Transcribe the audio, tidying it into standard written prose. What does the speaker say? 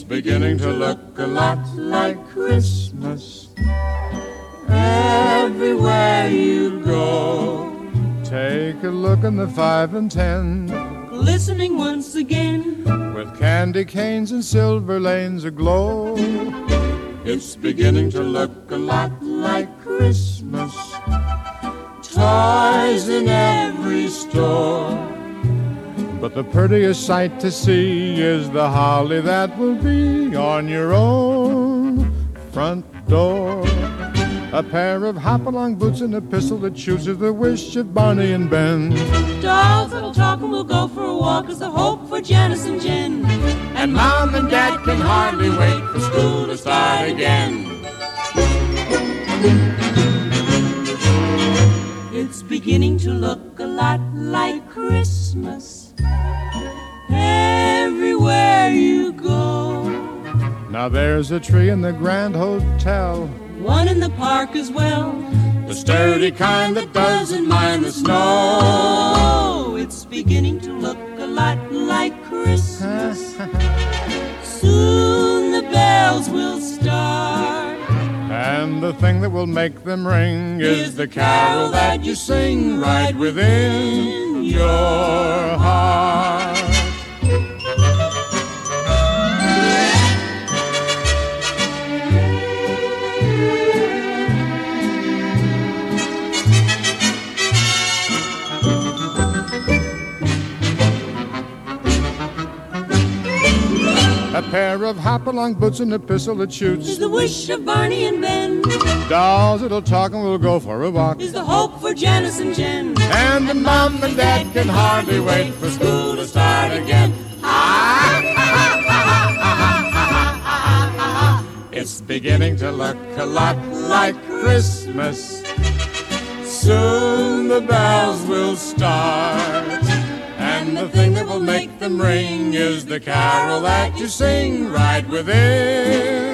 beginning to look a lot like Christmas everywhere you go. Take a look in the 5 and 10, glistening once again, with candy canes and silver lanes aglow. It's beginning to look a lot like Christmas, toys in every store. But the prettiest sight to see is the holly that will be on your own front door. A pair of hop-along boots and a pistol that chooses the wish of Barney and Ben. dolls that'll talk and we'll go for a walk is the hope for Janice and Jen. And Mom and Dad can hardly wait for school to start again. It's beginning to look a lot like Christmas everywhere you go. Now there's a tree in the Grand Hotel, one in the park as well, the sturdy kind that doesn't mind the snow. It's beginning to look a lot like Christmas. Soon the bells will start, and the thing that will make them ring is the carol that you sing right within your heart. A pair of hop-along boots and a pistol that shoots is the wish of Barney and Ben. Dolls that'll talk and we'll go for a walk is the hope for Janice and Jen. And the Mom and Dad can hardly wait for school to start again. It's beginning to look a lot like Christmas. Soon the bells will start, and the thing that will make them ring is the carol that you sing right within